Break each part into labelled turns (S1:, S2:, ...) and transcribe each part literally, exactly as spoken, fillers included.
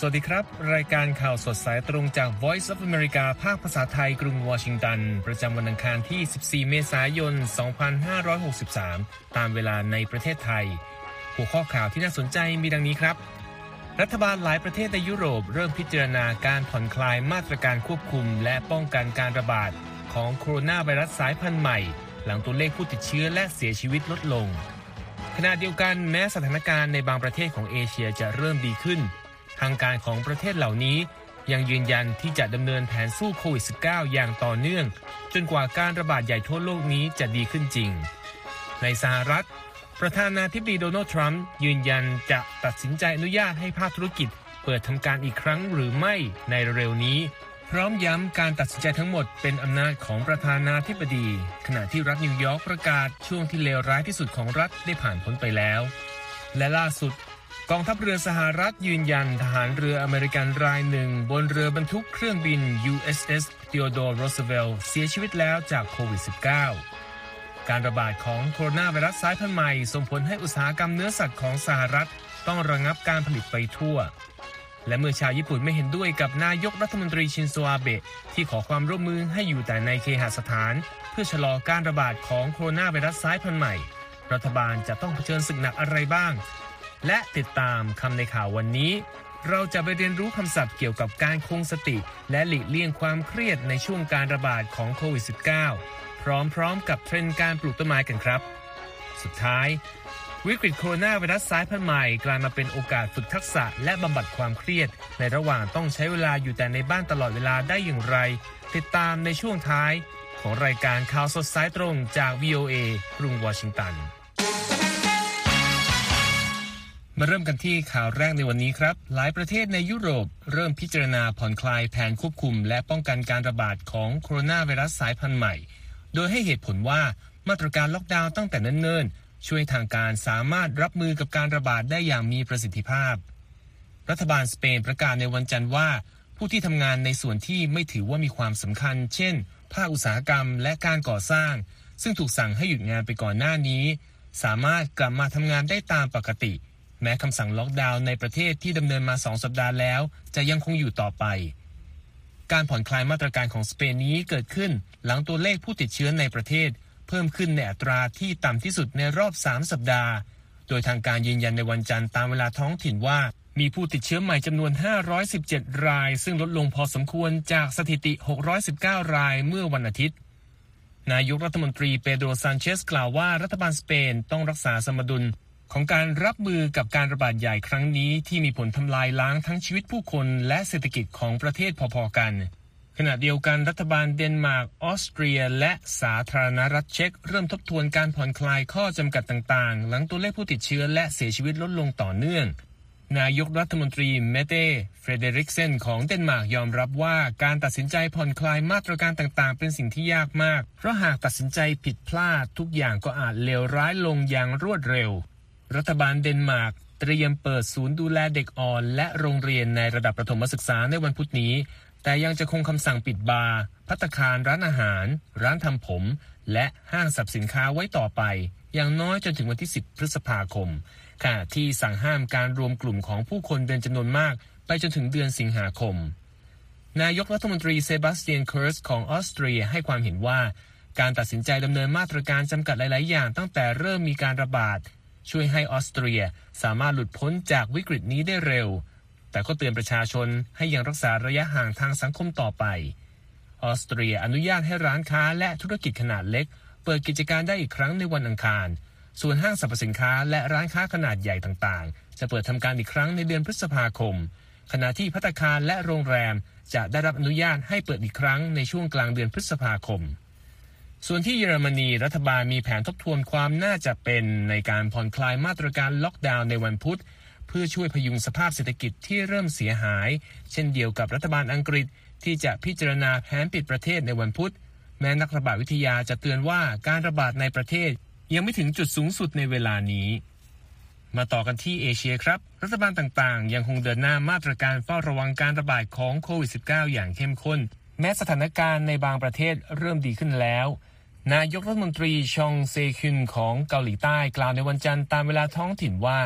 S1: วัสดีครับรายการข่าวสดสายตรงจาก Voice of America ภาคภาษาไทยกรุงวอชิงตันประจำวันอังคารที่สิบสี่เมษายนสองพันห้าร้อยหกสิบสามตามเวลาในประเทศไทยหัวข้อข่าวที่น่าสนใจมีดังนี้ครับรัฐบาลหลายประเทศในยุโรปเริ่มพิจารณาการผ่อนคลายมาตรการควบคุมและป้องกันการระบาดของโคโรนาไวรัสสายพันธุ์ใหม่หลังตัวเลขผู้ติดเชื้อและเสียชีวิตลดลงขณะเดียวกันแม้สถานการณ์ในบางประเทศของเอเชียจะเริ่มดีขึ้นทางการของประเทศเหล่านี้ยังยืนยันที่จะดำเนินแผนสู้โควิด สิบเก้า อย่างต่อเนื่องจนกว่าการระบาดใหญ่ทั่วโลกนี้จะดีขึ้นจริงในสหรัฐประธานาธิบดีโดนัลด์ทรัมป์ยืนยันจะตัดสินใจอนุญาตให้ภาคธุรกิจเปิดทำการอีกครั้งหรือไม่ในเร็วนี้พร้อมย้ำการตัดสินใจทั้งหมดเป็นอำนาจของประธานาธิบดีขณะที่รัฐนิวยอร์กประกาศช่วงที่เลวร้ายที่สุดของรัฐได้ผ่านพ้นไปแล้วและล่าสุดกองทัพเรือสหรัฐยืนยันทหารเรืออเมริกันรายหนึ่งบนเรือบรรทุกเครื่องบิน ยู เอส เอส Theodore Roosevelt เสียชีวิตแล้วจากโควิด สิบเก้า การระบาดของโคโรนาไวรัสสายพันธุ์ใหม่ส่งผลให้อุตสาหกรรมเนื้อสัตว์ของสหรัฐต้องระงับการผลิตไปทั่วและเมื่อชาวญี่ปุ่นไม่เห็นด้วยกับนายกรัฐมนตรีชินโซอาเบะที่ขอความร่วมมือให้อยู่แต่ในเคหสถานเพื่อชะลอการระบาดของโคโรนาไวรัสสายพันธุ์ใหม่รัฐบาลจะต้องเผชิญศึกหนักอะไรบ้างและติดตามคำในข่าววันนี้เราจะไปเรียนรู้คำศัพท์เกี่ยวกับการคงสติและหลีกเลี่ยงความเครียดในช่วงการระบาดของโควิด สิบเก้า พร้อมๆกับเทรนด์การปลูกต้นไม้กันครับสุดท้ายวิกฤตโคโรนาไวรัสสายพันธุ์ใหม่กลายมาเป็นโอกาสฝึกทักษะและบำบัดความเครียดในระหว่างต้องใช้เวลาอยู่แต่ในบ้านตลอดเวลาได้อย่างไรติดตามในช่วงท้ายของรายการข่าวสดสายตรงจาก วี โอ เอ กรุงวอชิงตันมาเริ่มกันที่ข่าวแรกในวันนี้ครับหลายประเทศในยุโรปเริ่มพิจารณาผ่อนคลายแผนควบคุมและป้องกันการระบาดของโคโรนาไวรัสสายพันธุ์ใหม่โดยให้เหตุผลว่ามาตรการล็อกดาวน์ตั้งแต่เนิ่นๆช่วยทางการสามารถรับมือกับการระบาดได้อย่างมีประสิทธิภาพรัฐบาลสเปนประกาศในวันจันทร์ว่าผู้ที่ทำงานในส่วนที่ไม่ถือว่ามีความสำคัญเช่นภาคอุตสาหกรรมและการก่อสร้างซึ่งถูกสั่งให้หยุดงานไปก่อนหน้านี้สามารถกลับมาทำงานได้ตามปกติแม้คำสั่งล็อกดาวน์ในประเทศที่ดำเนินมาสองสัปดาห์แล้วจะยังคงอยู่ต่อไปการผ่อนคลายมาตรการของสเปนนี้เกิดขึ้นหลังตัวเลขผู้ติดเชื้อในประเทศเพิ่มขึ้นในอัตราที่ต่ำที่สุดในรอบสามสัปดาห์โดยทางการยืนยันในวันจันทร์ตามเวลาท้องถิ่นว่ามีผู้ติดเชื้อใหม่จำนวนห้าร้อยสิบเจ็ดรายซึ่งลดลงพอสมควรจากสถิติหกร้อยสิบเก้ารายเมื่อวันอาทิตย์นายกรัฐมนตรีเปโดร ซานเชสกล่าวว่ารัฐบาลสเปนต้องรักษาสมดุลของการรับมือกับการระบาดใหญ่ครั้งนี้ที่มีผลทำลายล้างทั้งชีวิตผู้คนและเศรษฐกิจของประเทศพอๆกันขณะเดียวกันรัฐบาลเดนมาร์กออสเตรียและสาธารณรัฐเช็กเริ่มทบทวนการผ่อนคลายข้อจำกัดต่างๆหลังตัวเลขผู้ติดเชื้อและเสียชีวิตลดลงต่อเนื่องนายกรัฐมนตรีเมเต้เฟรเดริกเซนของเดนมาร์กยอมรับว่าการตัดสินใจผ่อนคลายมาตรการต่างๆเป็นสิ่งที่ยากมากเพราะหากตัดสินใจผิดพลาดทุกอย่างก็อาจเลวร้ายลงอย่างรวดเร็วรัฐบาลเดนมาร์กเตรียมเปิดศูนย์ดูแลเด็กอ่อนและโรงเรียนในระดับประถมศึกษาในวันพุธนี้แต่ยังจะคงคำสั่งปิดบาร์ภัตตาคารร้านอาหารร้านทำผมและห้างสรรพสินค้าไว้ต่อไปอย่างน้อยจนถึงวันที่สิบพฤษภาคมขณะที่สั่งห้ามการรวมกลุ่มของผู้คนเป็นจำนวนมากไปจนถึงเดือนสิงหาคมนายกรัฐมนตรีเซบาสเตียน เคอร์สของออสเตรียให้ความเห็นว่าการตัดสินใจดำเนินมาตรการจำกัดหลายๆอย่างตั้งแต่เริ่มมีการระบาดช่วยให้ออสเตรียสามารถหลุดพ้นจากวิกฤตนี้ได้เร็วแต่ก็เตือนประชาชนให้ยังรักษาระยะห่างทางสังคมต่อไปออสเตรียอนุญาตให้ร้านค้าและธุรกิจขนาดเล็กเปิดกิจการได้อีกครั้งในวันอังคารส่วนห้างสรรพสินค้าและร้านค้าขนาดใหญ่ต่างๆจะเปิดทำการอีกครั้งในเดือนพฤษภาคมขณะที่ภัตตาคารและโรงแรมจะได้รับอนุญาตให้เปิดอีกครั้งในช่วงกลางเดือนพฤษภาคมส่วนที่เยอรมนีรัฐบาลมีแผนทบทวนความน่าจะเป็นในการผ่อนคลายมาตรการล็อกดาวน์ในวันพุธเพื่อช่วยพยุงสภาพเศรษฐกิจที่เริ่มเสียหายเช่นเดียวกับรัฐบาลอังกฤษที่จะพิจารณาแผนปิดประเทศในวันพุธแม้นักระบาดวิทยาจะเตือนว่าการระบาดในประเทศยังไม่ถึงจุดสูงสุดในเวลานี้มาต่อกันที่เอเชียครับรัฐบาลต่างๆยังคงเดินหน้ามาตรการเฝ้าระวังการระบาดของโควิด สิบเก้า อย่างเข้มข้นแม้สถานการณ์ในบางประเทศเริ่มดีขึ้นแล้วนายกรัฐมนตรีชองเซคินของเกาหลีใต้กล่าวในวันจันทร์ตามเวลาท้องถิ่นว่า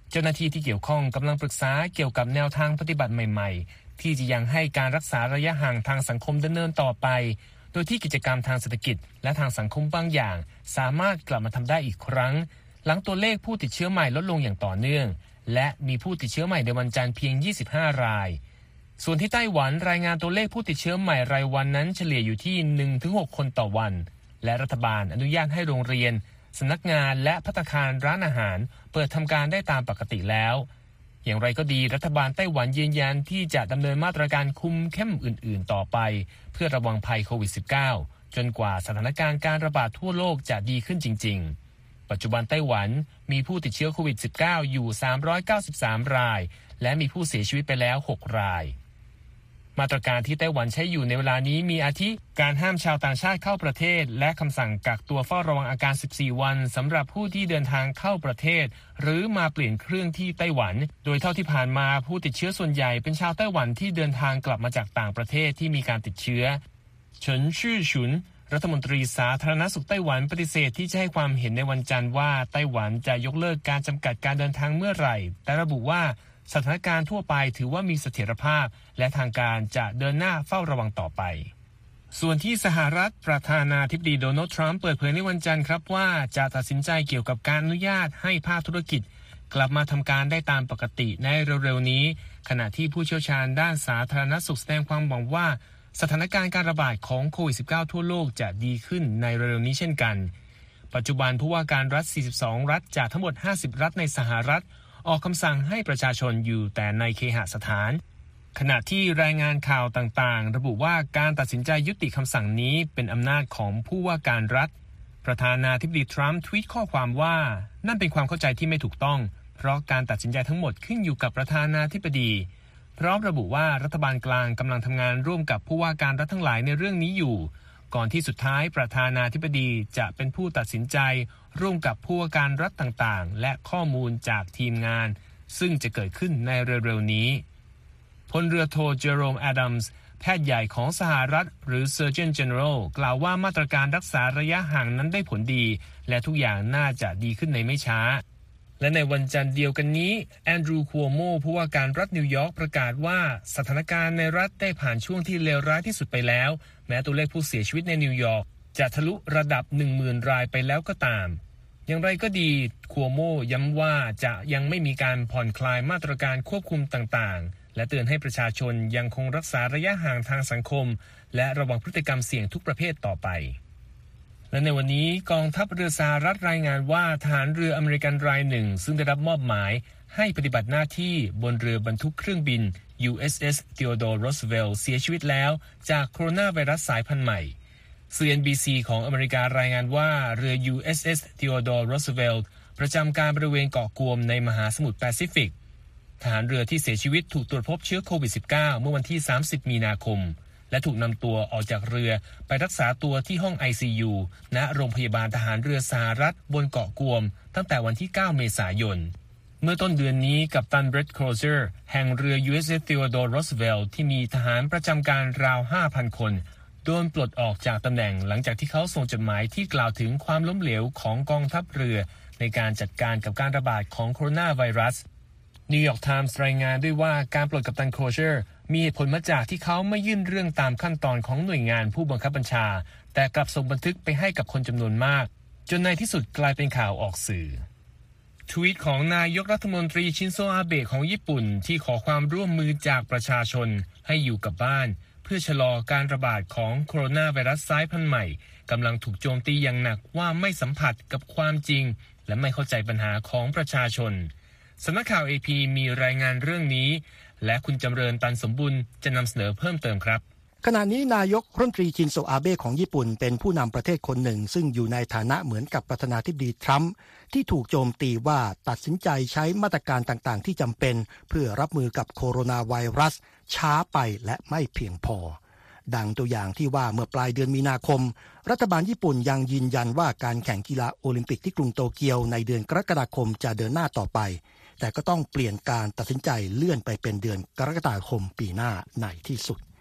S1: เจ้าหน้าที่ที่เกี่ยวข้องกำลังปรึกษาเกี่ยวกับแนวทางปฏิบัติใหม่ๆที่จะยังให้การรักษาระยะห่างทางสังคมดำเนินต่อไปโดยที่กิจกรรมทางเศรษฐกิจและทางสังคมบางอย่างสามารถกลับมาทำได้อีกครั้งหลังตัวเลขผู้ติดเชื้อใหม่ลดลงอย่างต่อเนื่องและมีผู้ติดเชื้อใหม่ในวันจันทร์เพียงยี่สิบห้ารายส่วนที่ไต้หวันรายงานตัวเลขผู้ติดเชื้อใหม่รายวันนั้นเฉลี่ยอยู่ที่ หนึ่งถึงหก คนต่อวันและรัฐบาลอนุญาตให้โรงเรียนสำนักงานและภัตตาคารร้านอาหารเปิดทำการได้ตามปกติแล้วอย่างไรก็ดีรัฐบาลไต้หวันยืนยันที่จะดำเนินมาตรการคุมเข้มอื่นๆต่อไปเพื่อระวังภัยโควิด สิบเก้า จนกว่าสถานการณ์การระบาดทั่วโลกจะดีขึ้นจริงๆปัจจุบันไต้หวันมีผู้ติดเชื้อโควิด สิบเก้า อยู่สามร้อยเก้าสิบสามรายและมีผู้เสียชีวิตไปแล้วหกรายมาตรการที่ไต้หวันใช้อยู่ในเวลานี้มีอาทิการห้ามชาวต่างชาติเข้าประเทศและคำสั่งกักตัวเฝ้าระวังอาการสิบสี่วันสำหรับผู้ที่เดินทางเข้าประเทศหรือมาเปลี่ยนเครื่องที่ไต้หวันโดยเท่าที่ผ่านมาผู้ติดเชื้อส่วนใหญ่เป็นชาวไต้หวันที่เดินทางกลับมาจากต่างประเทศที่มีการติดเชื้อเฉินชื่อฉุนรัฐมนตรีสาธารณสุขไต้หวันปฏิเสธที่จะให้ความเห็นในวันจันทร์ว่าไต้หวันจะยกเลิกการจำกัดการเดินทางเมื่อไหร่แต่ระบุว่าสถานการณ์ทั่วไปถือว่ามีเสถียรภาพและทางการจะเดินหน้าเฝ้าระวังต่อไปส่วนที่สหรัฐประธานาธิบดีโดนัลด์ทรัมป์เปิดเผยในวันจันทร์ครับว่าจะตัดสินใจเกี่ยวกับการอนุญาตให้ภาคธุรกิจกลับมาทำการได้ตามปกติในเร็วๆนี้ขณะที่ผู้เชี่ยวชาญด้านสาธารณสุขแสดงความหวังว่าสถานการณ์การระบาดของโควิด สิบเก้า ทั่วโลกจะดีขึ้นในเร็วๆนี้เช่นกันปัจจุบันผู้ว่าการรัฐสี่สิบสองรัฐจากทั้งหมดห้าสิบรัฐในสหรัฐออกคำสั่งให้ประชาชนอยู่แต่ในเคหสถานขณะที่รายงานข่าวต่างๆระบุว่าการตัดสินใจยุติคำสั่งนี้เป็นอำนาจของผู้ว่าการรัฐประธานาธิบดีทรัมป์ทวีตข้อความว่านั่นเป็นความเข้าใจที่ไม่ถูกต้องเพราะการตัดสินใจทั้งหมดขึ้นอยู่กับประธานาธิบดีพร้อมระบุว่ารัฐบาลกลางกำลังทำงานร่วมกับผู้ว่าการรัฐทั้งหลายในเรื่องนี้อยู่ก่อนที่สุดท้ายประธานาธิบดีจะเป็นผู้ตัดสินใจร่วมกับผู้ว่าการรัฐต่างๆและข้อมูลจากทีมงานซึ่งจะเกิดขึ้นในเร็วๆนี้พลเรือโทเจอโรมแอดัมส์แพทย์ใหญ่ของสหรัฐหรือ Surgeon General กล่าวว่ามาตรการรักษาระยะห่างนั้นได้ผลดีและทุกอย่างน่าจะดีขึ้นในไม่ช้าและในวันจันทร์เดียวกันนี้แอนดรูว์คัวโมผู้ว่าการรัฐนิวยอร์กประกาศว่าสถานการณ์ในรัฐได้ผ่านช่วงที่เลวร้ายที่สุดไปแล้วแม้ตัวเลขผู้เสียชีวิตในนิวยอร์กจะทะลุระดับ หนึ่งหมื่น รายไปแล้วก็ตามอย่างไรก็ดีคัวโมย้ำว่าจะยังไม่มีการผ่อนคลายมาตรการควบคุมต่างๆและเตือนให้ประชาชนยังคงรักษาระยะห่างทางสังคมและระวังพฤติกรรมเสี่ยงทุกประเภทต่อไปและในวันนี้กองทัพเรือสหรัฐรายงานว่าทหารเรืออเมริกันรายหนึ่งซึ่งได้รับมอบหมายให้ปฏิบัติหน้าที่บนเรือบรรทุกเครื่องบิน ยู เอส เอส Theodore Roosevelt เสียชีวิตแล้วจากโคโรนาไวรัสสายพันธุ์ใหม่สื่อ เอ็น บี ซี ของอเมริการายงานว่าเรือ ยู เอส เอส Theodore Roosevelt ประจำการบริเวณเกาะกวมในมหาสมุทรแปซิฟิกทหารเรือที่เสียชีวิตถูกตรวจพบเชื้อโควิด สิบเก้า เมื่อวันที่สามสิบมีนาคมและถูกนำตัวออกจากเรือไปรักษาตัวที่ห้อง ไอ ซี ยู ณ โรงพยาบาลทหารเรือสหรัฐบนเกาะกวมตั้งแต่วันที่เก้าเมษายนเมื่อต้นเดือนนี้กัปตันเบรด โครเซอร์แห่งเรือ ยู เอส เอส Theodore Roosevelt ที่มีทหารประจำการราว ห้าพัน คนโดนปลดออกจากตำแหน่งหลังจากที่เขาส่งจดหมายที่กล่าวถึงความล้มเหลวของกองทัพเรือในการจัดการกับการระบาดของโคโรนาไวรัสนิวยอร์กไทมส์รายงานด้วยว่าการปลดกัปตันโครเซอร์มีเหตุผลมาจากที่เขาไม่ยื่นเรื่องตามขั้นตอนของหน่วยงานผู้บังคับบัญชาแต่กลับส่งบันทึกไปให้กับคนจำนวนมากจนในที่สุดกลายเป็นข่าวออกสื่อทวีตของนายกรัฐมนตรีชินโซอาเบะของญี่ปุ่นที่ขอความร่วมมือจากประชาชนให้อยู่กับบ้านเพื่อชะลอการระบาดของโคโรนาไวรัสสายพันธุ์ใหม่กำลังถูกโจมตีอย่างหนักว่าไม่สัมผัสกับความจริงและไม่เข้าใจปัญหาของประชาชนสำนักข่าว เอ พี มีรายงานเรื่องนี้และคุณจำเริญตันสมบุญจะนำเสนอเพิ่มเติมครับ
S2: ขณะนี้นายกรัฐมนตรีชินโซอาเบะของญี่ปุ่นเป็นผู้นำประเทศคนหนึ่งซึ่งอยู่ในฐานะเหมือนกับประธานาธิบดีทรัมป์ที่ถูกโจมตีว่าตัดสินใจใช้มาตรการต่างๆที่จำเป็นเพื่อรับมือกับโคโรนาไวรัสช้าไปและไม่เพียงพอดังตัวอย่างที่ว่าเมื่อปลายเดือนมีนาคมรัฐบาลญี่ปุ่นยังยืนยันว่าการแข่งกีฬาโอลิมปิกที่กรุงโตเกียวในเดือนกรกฎาคมจะเดินหน้าต่อไปแต่ก็ต้องเปลี่ยนการตัดสินใจเลื่อนไปเป็นเดือนกรกฎาคมปีหน้าในที่สุด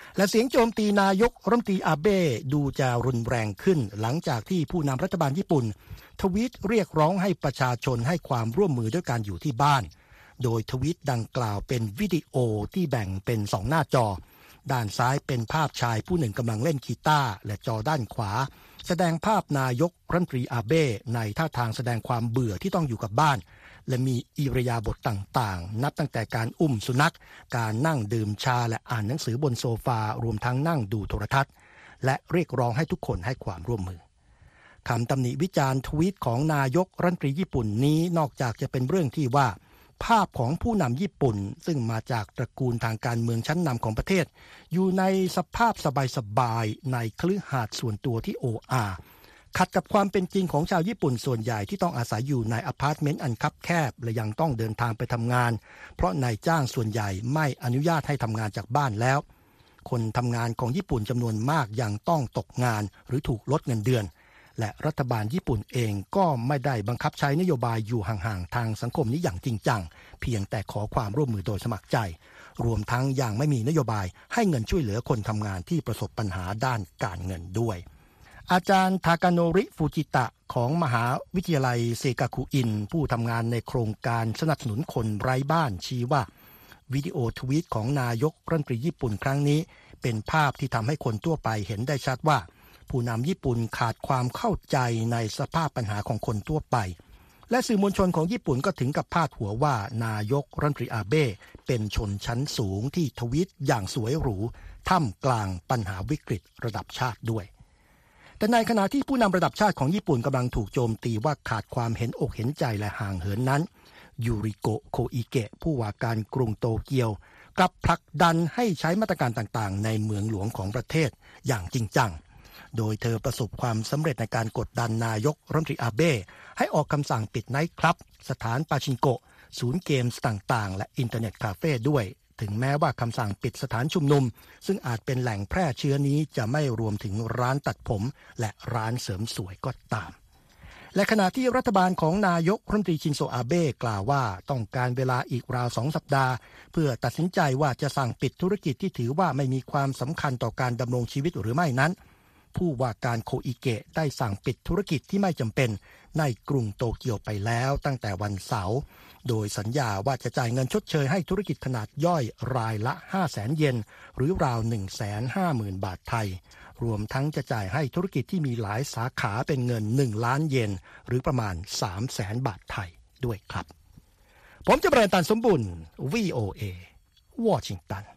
S2: และเสียงโจมตีนายกรัฐมนตรีอาเบะดูจะรุนแรงขึ้นหลังจากที่ผู้นำรัฐบาลญี่ปุ่นทวีตเรียกร้องให้ประชาชนให้ความร่วมมือด้วยการอยู่ที่บ้านโดยทวีตดังกล่าวเป็นวิดีโอที่แบ่งเป็นสองหน้าจอด้านซ้ายเป็นภาพชายผู้หนึ่งกำลังเล่นกีตาร์และจอด้านขวาแสดงภาพนายกรัฐมนตรีอาเบะในท่าทางแสดงความเบื่อที่ต้องอยู่กับบ้านและมีอิริยาบถต่างๆนับตั้งแต่การอุ้มสุนัขการนั่งดื่มชาและอ่านหนังสือบนโซฟารวมทั้งนั่งดูโทรทัศน์และเรียกร้องให้ทุกคนให้ความร่วมมือคำตำหนิวิจารณ์ทวีตของนายกรัฐมนตรีญี่ปุ่นนี้นอกจากจะเป็นเรื่องที่ว่าภาพของผู้นำญี่ปุ่นซึ่งมาจากตระกูลทางการเมืองชั้นนำของประเทศอยู่ในสภาพสบายๆในคฤหาสน์ส่วนตัวที่โอ้อาขัดกับความเป็นจริงของชาวญี่ปุ่นส่วนใหญ่ที่ต้องอาศัยอยู่ในอพาร์ตเมนต์อันคับแคบและยังต้องเดินทางไปทำงานเพราะนายจ้างส่วนใหญ่ไม่อนุญาตให้ทำงานจากบ้านแล้วคนทำงานของญี่ปุ่นจำนวนมากยังต้องตกงานหรือถูกลดเงินเดือนและรัฐบาลญี่ปุ่นเองก็ไม่ได้บังคับใช้นโยบายอยู่ห่างๆทางสังคมนี้อย่างจริงจังเพียงแต่ขอความร่วมมือโดยสมัครใจรวมทั้งยังไม่มีนโยบายให้เงินช่วยเหลือคนทำงานที่ประสบปัญหาด้านการเงินด้วยอาจารย์ทากาโนริฟูจิตะของมหาวิทยาลัยเซกาคุอินผู้ทำงานในโครงการสนับสนุนคนไร้บ้านชี้ว่าวิดีโอทวีตของนายกรัฐมนตรีญี่ปุ่นครั้งนี้เป็นภาพที่ทำให้คนทั่วไปเห็นได้ชัดว่าผู้นำญี่ปุ่นขาดความเข้าใจในสภาพปัญหาของคนทั่วไปและสื่อมวลชนของญี่ปุ่นก็ถึงกับพาดหัวว่านายกรัฐมนตรีอาเบะเป็นชนชั้นสูงที่ทวีตอย่างสวยหรูท่ามกลางปัญหาวิกฤตระดับชาติด้วยแต่ในขณะที่ผู้นำระดับชาติของญี่ปุ่นกำลังถูกโจมตีว่าขาดความเห็นอกเห็นใจและห่างเหินนั้นยูริโกะโคอิเกะผู้ว่าการกรุงโตเกียวกลับผลักดันให้ใช้มาตรการต่างๆในเมืองหลวงของประเทศอย่างจริงจังโดยเธอประสบความสำเร็จในการกดดันนายกรัฐมนตรีอาเบะให้ออกคำสั่งปิดไนท์คลับสถานปาชิงโกะศูนย์เกมส์ต่างๆและอินเทอร์เน็ตคาเฟ่ด้วยถึงแม้ว่าคำสั่งปิดสถานชุมนุมซึ่งอาจเป็นแหล่งแพร่เชื้อนี้จะไม่รวมถึงร้านตัดผมและร้านเสริมสวยก็ตามและขณะที่รัฐบาลของนายกรัฐมนตรีชินโซอาเบะกล่าวว่าต้องการเวลาอีกราวสองสัปดาห์เพื่อตัดสินใจว่าจะสั่งปิดธุรกิจที่ถือว่าไม่มีความสำคัญต่อการดำรงชีวิตหรือไม่นั้นผู้ว่าการโคอิเกะได้สั่งปิดธุรกิจที่ไม่จำเป็นในกรุงโตเกียวไปแล้วตั้งแต่วันเสาร์โดยสัญญาว่าจะจ่ายเงินชดเชยให้ธุรกิจขนาดย่อยรายละ ห้าแสน เยนหรือราว หนึ่งแสนห้าหมื่น บาทไทยรวมทั้งจะจ่ายให้ธุรกิจที่มีหลายสาขาเป็นเงินหนึ่งล้านเยนหรือประมาณ สามแสน บาทไทยด้วยครับผมจะประตันสมบุญ วี โอ เอ วอชิงตัน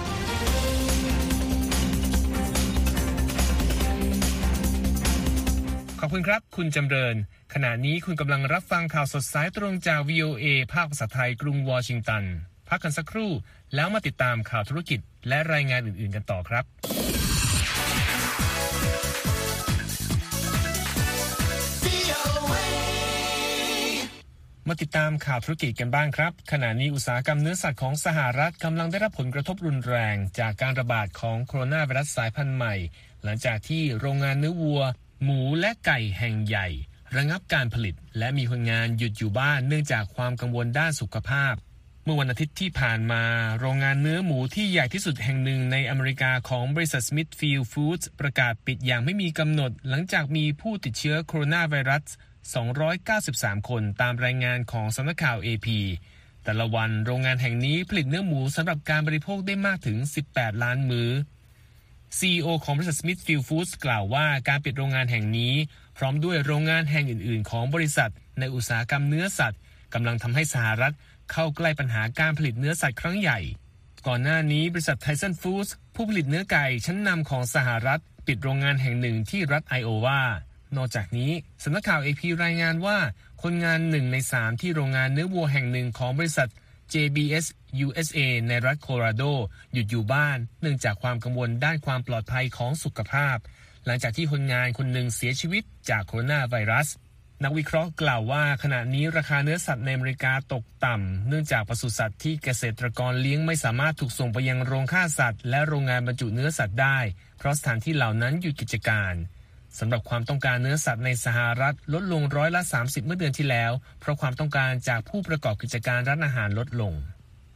S1: ขอบคุณครับคุณจำเริญขณะนี้คุณกำลังรับฟังข่าวสดสายตรงจาก วี โอ เอ ภาคภาษาไทยกรุงวอชิงตันพักกันสักครู่แล้วมาติดตามข่าวธุรกิจและรายงานอื่นๆกันต่อครับมาติดตามข่าวธุรกิจกันบ้างครับขณะนี้อุตสาหกรรมเนื้อสัตว์ของสหรัฐกำลังได้รับผลกระทบรุนแรงจากการระบาดของโคโรนาไวรัสสายพันธุ์ใหม่หลังจากที่โรงงานเนื้อวัวหมูและไก่แห่งใหญ่ระงับการผลิตและมีคนงานหยุดอยู่บ้านเนื่องจากความกังวลด้านสุขภาพเมื่อวันอาทิตย์ที่ผ่านมาโรงงานเนื้อหมูที่ใหญ่ที่สุดแห่งหนึ่งในอเมริกาของบริษัท Smithfield Foods ประกาศปิดอย่างไม่มีกำหนดหลังจากมีผู้ติดเชื้อโคโรนาไวรัสสองร้อยเก้าสิบสามคนตามรายงานของสำนักข่าว เอ พี แต่ละวันโรงงานแห่งนี้ผลิตเนื้อหมูสำหรับการบริโภคได้มากถึงสิบแปดล้านมื้อ ซี อี โอ ของบริษัท Smithfield Foods กล่าวว่าการปิดโรงงานแห่งนี้พร้อมด้วยโรงงานแห่งอื่นๆของบริษัทในอุตสาหกรรมเนื้อสัตว์กำลังทำให้สหรัฐเข้าใกล้ปัญหาการผลิตเนื้อสัตว์ครั้งใหญ่ก่อนหน้านี้บริษัท Tyson Foods ผู้ผลิตเนื้อไก่ชั้นนำของสหรัฐปิดโรงงานแห่งหนึ่งที่รัฐไอโอวานอกจากนี้สำนักข่าว เอ พี รายงานว่าคนงานหนึ่งในสามที่โรงงานเนื้อวัวแห่งหนึ่งของบริษัท เจ บี เอส ยู เอส เอ ในรัฐโคโลราโดหยุดอยู่บ้านเนื่องจากความกังวลด้านความปลอดภัยของสุขภาพหลังจากที่คนงานคนหนึ่งเสียชีวิตจากโคโรนาไวรัสนักวิเคราะห์กล่าวว่าขณะนี้ราคาเนื้อสัตว์ในอเมริกาตกต่ำเนื่องจากปศุสัตว์ที่เกษตรกรเลี้ยงไม่สามารถถูกส่งไปยังโรงฆ่าสัตว์และโรงงานบรรจุเนื้อสัตว์ได้เพราะสถานที่เหล่านั้นหยุดกิจการสำหรับความต้องการเนื้อสัตว์ในสหรัฐลดลงร้อยละสามสิบเมื่อเดือนที่แล้วเพราะความต้องการจากผู้ประกอบกิจการร้านอาหารลดลง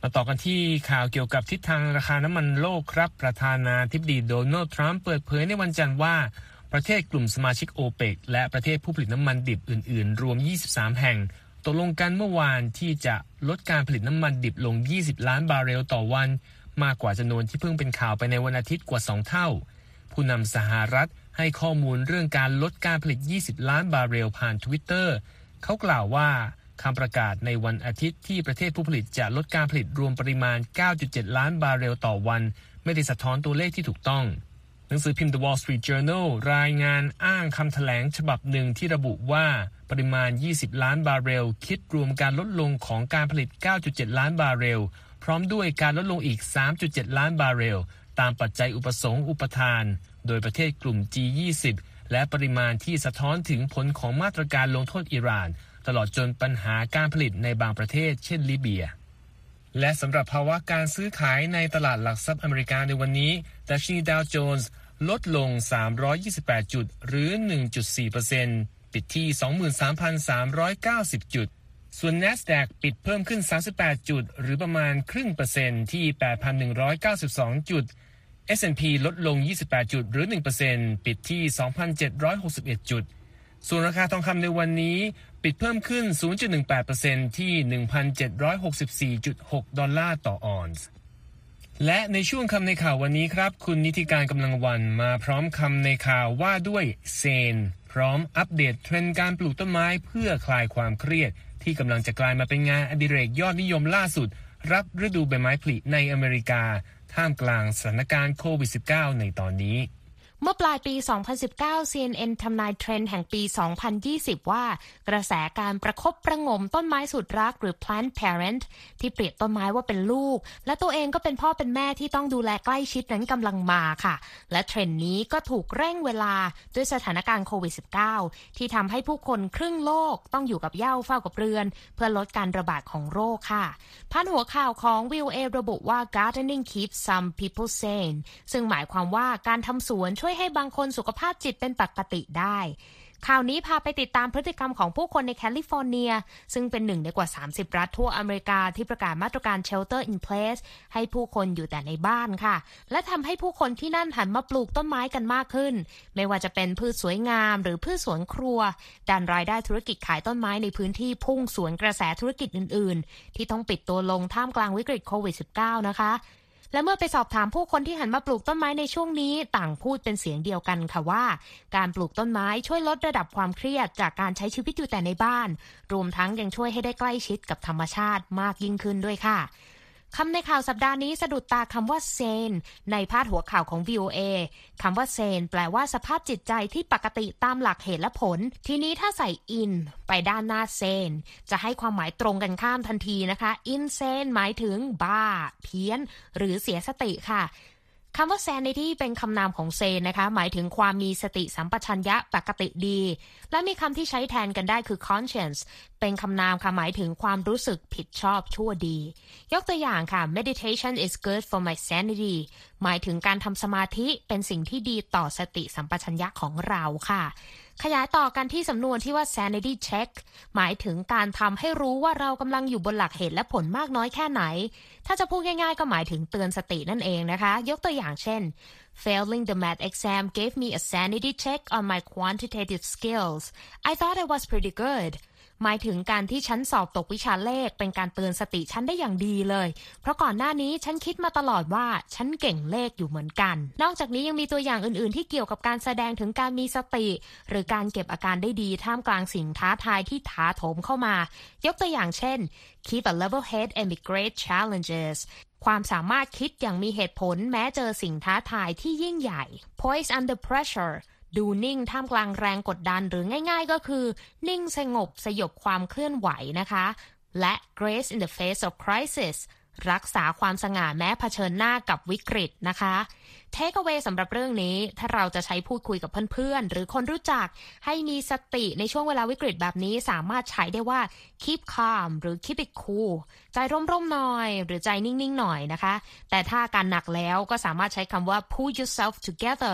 S1: มาต่อกันที่ข่าวเกี่ยวกับทิศทางราคาน้ำมันโลกครับประธานาธิบดีโดนัลด์ทรัมป์เปิดเผยในวันจันทร์ว่าประเทศกลุ่มสมาชิกโอเปกและประเทศผู้ผลิตน้ำมันดิบอื่นๆรวมยี่สิบสามแห่งตกลงกันเมื่อวานที่จะลดการผลิตน้ำมันดิบลงยี่สิบล้านบาร์เรลต่อวันมากกว่าจำนวนที่เพิ่งเป็นข่าวไปในวันอาทิตย์กว่าสองเท่าผู้นำสหรัฐให้ข้อมูลเรื่องการลดการผลิตยี่สิบล้านบาร์เรลผ่าน Twitter เขากล่าวว่าคำประกาศในวันอาทิตย์ที่ประเทศผู้ผลิตจะลดการผลิตรวมปริมาณ เก้าจุดเจ็ด ล้านบาร์เรลต่อวันไม่ได้สะท้อนตัวเลขที่ถูกต้องหนังสือพิมพ์ The Wall Street Journal รายงานอ้างคำแถลงฉบับหนึ่งที่ระบุว่าปริมาณยี่สิบล้านบาร์เรลคิดรวมการลดลงของการผลิต เก้าจุดเจ็ด ล้านบาร์เรลพร้อมด้วยการลดลงอีก สามจุดเจ็ด ล้านบาร์เรลตามปัจจัยอุปสงค์อุปทานโดยประเทศกลุ่ม จี ยี่สิบ และปริมาณที่สะท้อนถึงผลของมาตรการลงโทษอิหร่านตลอดจนปัญหาการผลิตในบางประเทศเช่นลิเบียและสำหรับภาวะการซื้อขายในตลาดหลักทรัพย์อเมริกาในวันนี้ดัชนีดาวโจนส์ลดลงสามร้อยยี่สิบแปดจุดหรือ หนึ่งจุดสี่เปอร์เซ็นต์ ปิดที่ สองหมื่นสามพันสามร้อยเก้าสิบ จุดส่วน NASDAQ ปิดเพิ่มขึ้นสามสิบแปดจุดหรือประมาณครึ่งเปอร์เซ็นต์ที่ แปดพันหนึ่งร้อยเก้าสิบสอง จุด เอส แอนด์ พี ลดลงยี่สิบแปดจุดหรือ หนึ่งเปอร์เซ็นต์ ปิดที่ สองพันเจ็ดร้อยหกสิบเอ็ด จุดส่วนราคาทองคำในวันนี้ปิดเพิ่มขึ้น ศูนย์จุดหนึ่งแปดเปอร์เซ็นต์ ที่ หนึ่งพันเจ็ดร้อยหกสิบสี่จุดหก ดอลลาร์ต่อออนซ์และในช่วงคำในข่าววันนี้ครับคุณนิติการกำลังวันมาพร้อมคำในข่าวว่าด้วยเซนพร้อมอัปเดตเทรนด์การปลูกต้นไม้เพื่อคลายความเครียดที่กำลังจะกลายมาเป็นงานอดิเรกยอดนิยมล่าสุดรับฤดูใบไม้ผลิในอเมริกาท่ามกลางสถานการณ์โควิด สิบเก้า ในตอนนี้
S3: เมื่อปลายปี สองพันสิบเก้า ซี เอ็น เอ็น ทำนายเทรนด์แห่งปี สองพันยี่สิบ ว่ากระแสการประคบประหงมต้นไม้สุดรักหรือ plant parent ที่เปรียบต้นไม้ว่าเป็นลูกและตัวเองก็เป็นพ่อเป็นแม่ที่ต้องดูแลใกล้ชิดนั้นกำลังมาค่ะและเทรนด์นี้ก็ถูกเร่งเวลาด้วยสถานการณ์โควิด สิบเก้า ที่ทำให้ผู้คนครึ่งโลกต้องอยู่กับเหย้าเฝ้ากับเรือนเพื่อลดการระบาดของโรคค่ะพาดหัวข่าวของ วี โอ เอ ระบุว่า gardening keeps some people sane ซึ่งหมายความว่าการทำสวนช่วยให้บางคนสุขภาพจิตเป็นปกติได้ข่าวนี้พาไปติดตามพฤติกรรมของผู้คนในแคลิฟอร์เนียซึ่งเป็นหนึ่งในกว่าสามสิบรัฐทั่วอเมริกาที่ประกาศมาตรการ shelter in place ให้ผู้คนอยู่แต่ในบ้านค่ะและทำให้ผู้คนที่นั่นหันมาปลูกต้นไม้กันมากขึ้นไม่ว่าจะเป็นพืชสวยงามหรือพืชสวนครัวด้านรายได้ธุรกิจขายต้นไม้ในพื้นที่พุ่งสวนกระแสธุรกิจอื่นๆที่ต้องปิดตัวลงท่ามกลางวิกฤตโควิด สิบเก้า นะคะและเมื่อไปสอบถามผู้คนที่หันมาปลูกต้นไม้ในช่วงนี้ต่างพูดเป็นเสียงเดียวกันค่ะว่าการปลูกต้นไม้ช่วยลดระดับความเครียดจากการใช้ชีวิตอยู่แต่ในบ้านรวมทั้งยังช่วยให้ได้ใกล้ชิดกับธรรมชาติมากยิ่งขึ้นด้วยค่ะคำในข่าวสัปดาห์นี้สะดุดตาคำว่า sane ในพาดหัวข่าวของ วี โอ เอ คำว่า sane แปลว่าสภาพจิตใจที่ปกติตามหลักเหตุและผลทีนี้ถ้าใส่ in ไปด้านหน้า sane จะให้ความหมายตรงกันข้ามทันทีนะคะ insane หมายถึงบ้าเพี้ยนหรือเสียสติค่ะคำว่า sanity เป็นคำนามของ sane นะคะหมายถึงความมีสติสัมปชัญญะปกติดีและมีคำที่ใช้แทนกันได้คือ conscience เป็นคำนามค่ะหมายถึงความรู้สึกผิดชอบชั่วดียกตัวอย่างค่ะ meditation is good for my sanity หมายถึงการทำสมาธิเป็นสิ่งที่ดีต่อสติสัมปชัญญะของเราค่ะขยายต่อกันที่สำนวนที่ว่า sanity check หมายถึงการทำให้รู้ว่าเรากำลังอยู่บนหลักเหตุและผลมากน้อยแค่ไหนถ้าจะพูดง่ายๆก็หมายถึงเตือนสตินั่นเองนะคะยกตัวอย่างเช่น Failing the math exam gave me a sanity check on my quantitative skills. I thought I was pretty good.หมายถึงการที่ฉันสอบตกวิชาเลขเป็นการเตือนสติฉันได้อย่างดีเลยเพราะก่อนหน้านี้ฉันคิดมาตลอดว่าฉันเก่งเลขอยู่เหมือนกันนอกจากนี้ยังมีตัวอย่างอื่นๆที่เกี่ยวกับการแสดงถึงการมีสติหรือการเก็บอาการได้ดีท่ามกลางสิ่งท้าทายที่ถาโถมเข้ามายกตัวอย่างเช่น Keep a level head amid great challenges ความสามารถคิดอย่างมีเหตุผลแม้เจอสิ่งท้าทายที่ยิ่งใหญ่ Poise under pressureดูนิ่งท่ามกลางแรงกดดันหรือง่ายๆก็คือนิ่งสงบสยบความเคลื่อนไหวนะคะและ grace in the face of crisis รักษาความสง่าแม้เผชิญหน้ากับวิกฤตนะคะ take away สำหรับเรื่องนี้ถ้าเราจะใช้พูดคุยกับเพื่อนๆหรือคนรู้จักให้มีสติในช่วงเวลาวิกฤตแบบนี้สามารถใช้ได้ว่า keep calm หรือ keep it cool ใจร่มๆหน่อยหรือใจนิ่งๆหน่อยนะคะแต่ถ้าอาการหนักแล้วก็สามารถใช้คำว่า pull yourself together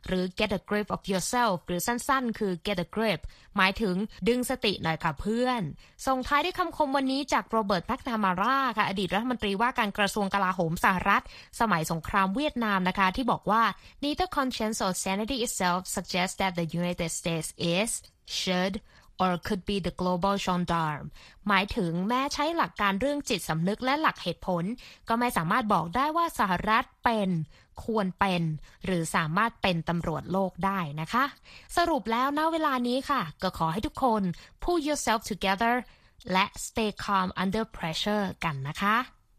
S3: หรือ get a grip of yourself หรือสั้นๆคือ get a grip หมายถึงดึงสติหน่อยค่ะเพื่อนส่งท้ายด้วยคำคมวันนี้จากโรเบิร์ต แมคนามาราค่ะอดีตรัฐมนตรีว่าการกระทรวงกลาโหมสหรัฐสมัยสงครามเวียดนามนะคะที่บอกว่า neither conscience or sanity itself suggests that the United States is, should or could be the global gendarme หมายถึงแม้ใช้หลักการเรื่องจิตสำนึกและหลักเหตุผลก็ไม่สามารถบอกได้ว่าสหรัฐเป็นควรเป็นหรือสามารถเป็นตำรวจโลกได้นะคะสรุปแล้วณเวลานี้ค่ะก็ขอให้ทุกคน pull yourself together และ stay calm under pressure กันนะคะ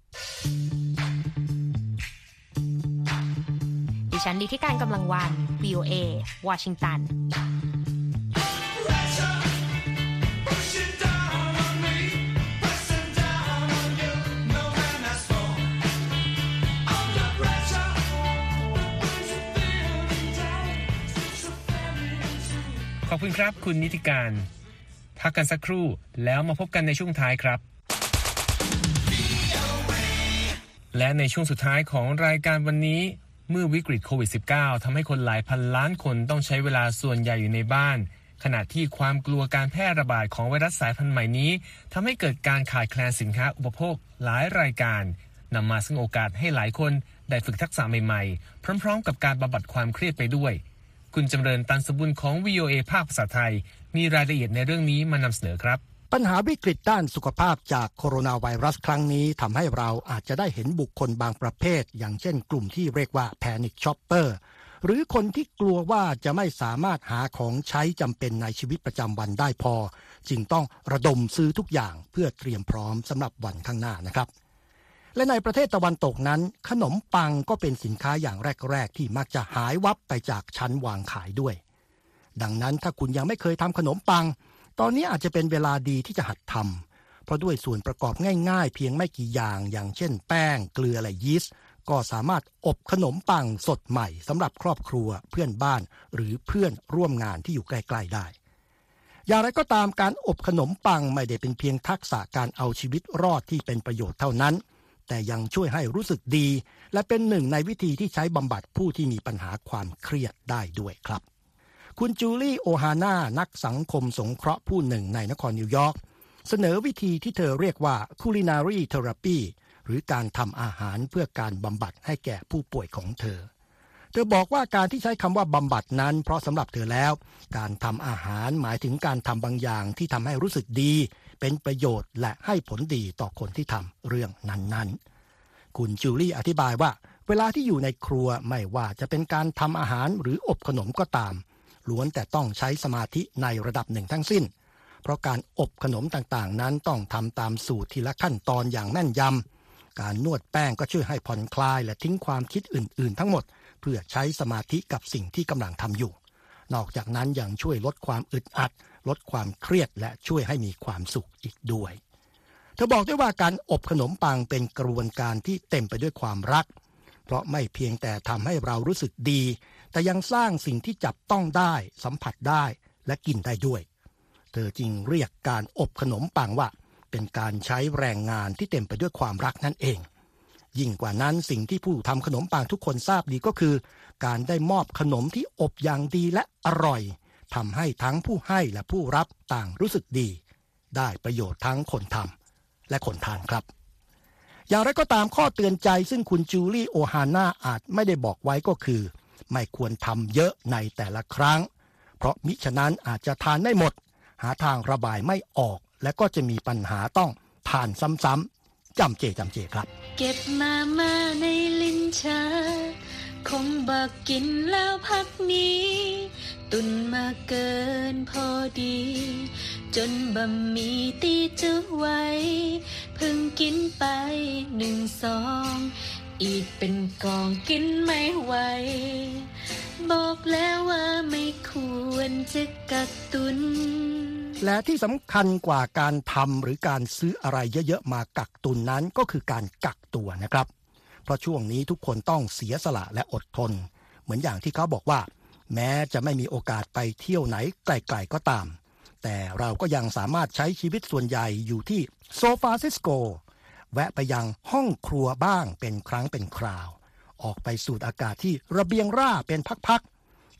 S3: ดิฉันนิติการกำลังวัน วี โอ เอ วอชิงตัน
S1: ขอบคุณครับคุณนิติการพักกันสักครู่แล้วมาพบกันในช่วงท้ายครับและในช่วงสุดท้ายของรายการวันนี้เมื่อวิกฤตโควิด สิบเก้า ทำให้คนหลายพันล้านคนต้องใช้เวลาส่วนใหญ่อยู่ในบ้านขณะที่ความกลัวการแพร่ระบาดของไวรัสสายพันธุ์ใหม่นี้ทำให้เกิดการขาดแคลนสินค้าอุปโภคหลายรายการนำมาซึ่งโอกาสให้หลายคนได้ฝึกทักษะใหม่ๆพร้อมๆกับการบำบัดความเครียดไปด้วยคุณจำเริญตันสมบุญของ วี โอ เอ ภาคภาษาไทยมีรายละเอียดในเรื่องนี้มานำเสนอครับ
S2: ปัญหาวิกฤตด้านสุขภาพจากโคโรนาไวรัสครั้งนี้ทำให้เราอาจจะได้เห็นบุคคลบางประเภทอย่างเช่นกลุ่มที่เรียกว่า Panic Shopper หรือคนที่กลัวว่าจะไม่สามารถหาของใช้จำเป็นในชีวิตประจำวันได้พอจึงต้องระดมซื้อทุกอย่างเพื่อเตรียมพร้อมสำหรับวันข้างหน้านะครับและในประเทศตะวันตกนั้นขนมปังก็เป็นสินค้าอย่างแรกๆที่มักจะหายวับไปจากชั้นวางขายด้วยดังนั้นถ้าคุณยังไม่เคยทำขนมปังตอนนี้อาจจะเป็นเวลาดีที่จะหัดทำเพราะด้วยส่วนประกอบง่ายๆเพียงไม่กี่อย่างอย่างเช่นแป้งเกลือและยีสต์ก็สามารถอบขนมปังสดใหม่สำหรับครอบครัวเพื่อนบ้านหรือเพื่อนร่วมงานที่อยู่ใกล้ๆได้อย่างไรก็ตามการอบขนมปังไม่ได้เป็นเพียงทักษะการเอาชีวิตรอดที่เป็นประโยชน์เท่านั้นแต่ยังช่วยให้รู้สึกดีและเป็นหนึ่งในวิธีที่ใช้บำบัดผู้ที่มีปัญหาความเครียดได้ด้วยครับคุณจูลี่โอฮาน่านักสังคมสงเคราะห์ผู้หนึ่งในนครนิวยอร์กเสนอวิธีที่เธอเรียกว่า culinary therapy หรือการทำอาหารเพื่อการบำบัดให้แก่ผู้ป่วยของเธอเธอบอกว่าการที่ใช้คำว่าบำบัดนั้นเพราะสำหรับเธอแล้วการทำอาหารหมายถึงการทำบางอย่างที่ทำให้รู้สึกดีเป็นประโยชน์และให้ผลดีต่อคนที่ทำเรื่องนั้นๆคุณจูลี่อธิบายว่าเวลาที่อยู่ในครัวไม่ว่าจะเป็นการทำอาหารหรืออบขนมก็ตามล้วนแต่ต้องใช้สมาธิในระดับหนึ่งทั้งสิ้นเพราะการอบขนมต่างๆนั้นต้องทำตามสูตรทีละขั้นตอนอย่างแม่นยำการนวดแป้งก็ช่วยให้ผ่อนคลายและทิ้งความคิดอื่นๆทั้งหมดเพื่อใช้สมาธิกับสิ่งที่กำลังทำอยู่นอกจากนั้นยังช่วยลดความอึดอัดลดความเครียดและช่วยให้มีความสุขอีกด้วยเธอบอกด้วยว่าการอบขนมปังเป็นกระบวนการที่เต็มไปด้วยความรักเพราะไม่เพียงแต่ทำให้เรารู้สึกดีแต่ยังสร้างสิ่งที่จับต้องได้สัมผัสได้และกินได้ด้วยเธอจึงเรียกการอบขนมปังว่าเป็นการใช้แรงงานที่เต็มไปด้วยความรักนั่นเองยิ่งกว่านั้นสิ่งที่ผู้ทำขนมปังทุกคนทราบดีก็คือการได้มอบขนมที่อบอย่างดีและอร่อยทำให้ทั้งผู้ให้และผู้รับต่างรู้สึกดีได้ประโยชน์ทั้งคนทำและคนทานครับอย่างไรก็ตามข้อเตือนใจซึ่งคุณจูลี่โอฮาน่าอาจไม่ได้บอกไว้ก็คือไม่ควรทำเยอะในแต่ละครั้งเพราะมิฉะนั้นอาจจะทานไม่หมดหาทางระบายไม่ออกและก็จะมีปัญหาต้องทานซ้ำๆจำเจจำเจครับ
S4: เก็บมามาในลิ้นชักคงบักกินแล้วพักนี้ตุนมาเกินพอดีจนบะหมี่ตีจุไว้เพิ่งกินไปหนึ่งซองอีกเป็นกองกินไม่ไหวบอกแล้วว่าไม่ควรจะกักตุน
S2: และที่สำคัญกว่าการทำหรือการซื้ออะไรเยอะๆมากักตุนนั้นก็คือการกักตัวนะครับเพราะช่วงนี้ทุกคนต้องเสียสละและอดทนเหมือนอย่างที่เขาบอกว่าแม้จะไม่มีโอกาสไปเที่ยวไหนไกลๆก็ตามแต่เราก็ยังสามารถใช้ชีวิตส่วนใหญ่อยู่ที่ซานฟรานซิสโกแวะไปยังห้องครัวบ้างเป็นครั้งเป็นคราวออกไปสูดอากาศที่ระเบียงร่าเป็นพักๆ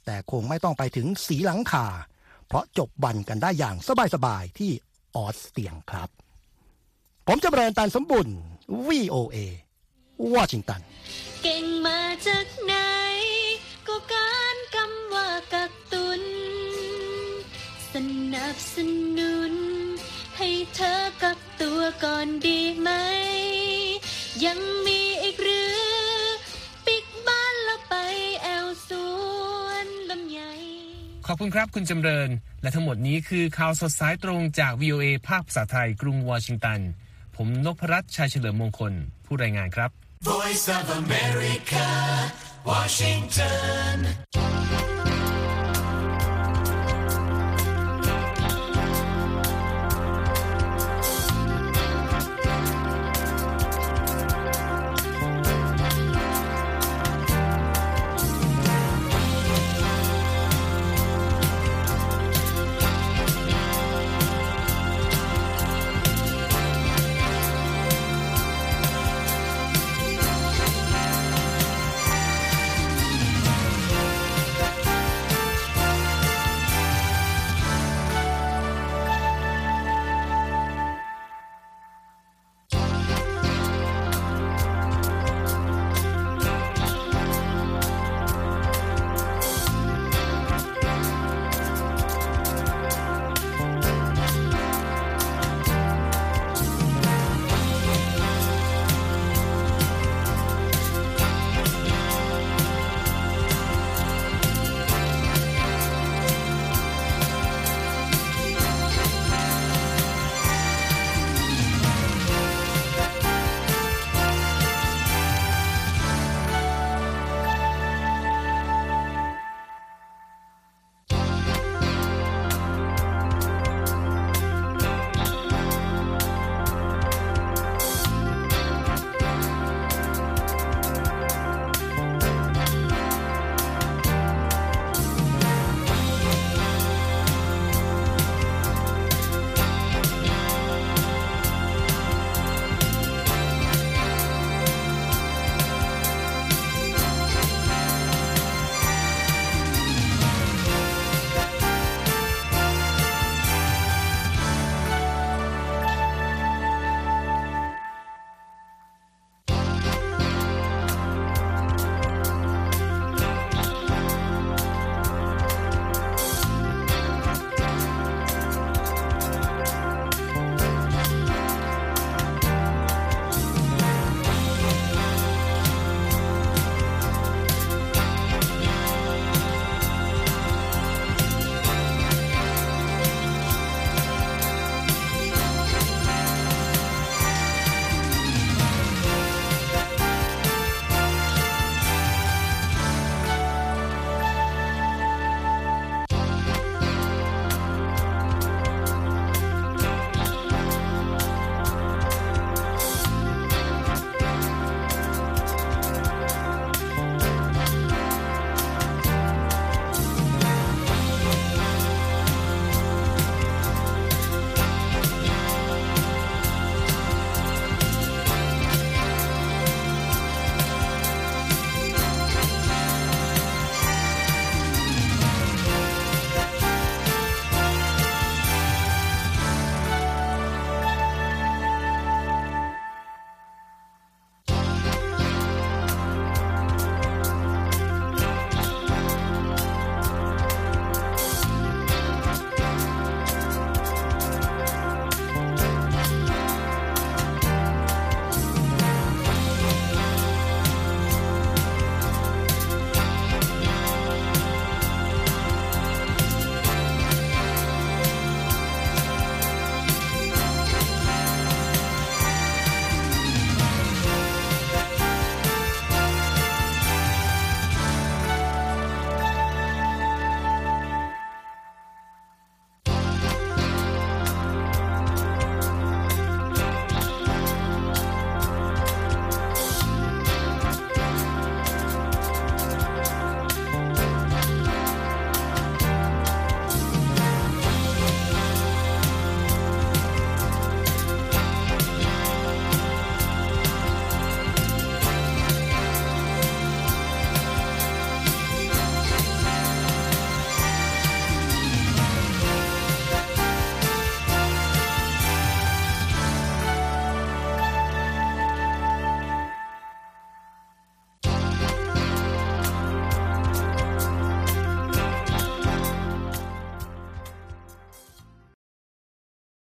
S2: แต่คงไม่ต้องไปถึงศรีลังกาเพราะจบวันกันได้อย่างสบายๆที่ออสเตรียครับผมจะเริญตันสมบุญ วี โอ เอ วอชิงตัน
S4: เก่งมาจากไหนก็การกำว่ากักตุนสนับสนุนให้เธอกักตัวก่อนดีไหมยังมีอีกหรือปิกบ้านแล้วไปแอวสวนลำไย
S1: ขอบคุณครับคุณจำเริญและทั้งหมดนี้คือข่าวสดสายตรงจาก วี โอ เอ ภาคภาษาไทยกรุงวอชิงตันผมนพรัตน์ชัยเฉลิมมงคลผู้รายงานครับ
S5: Voice of America Washington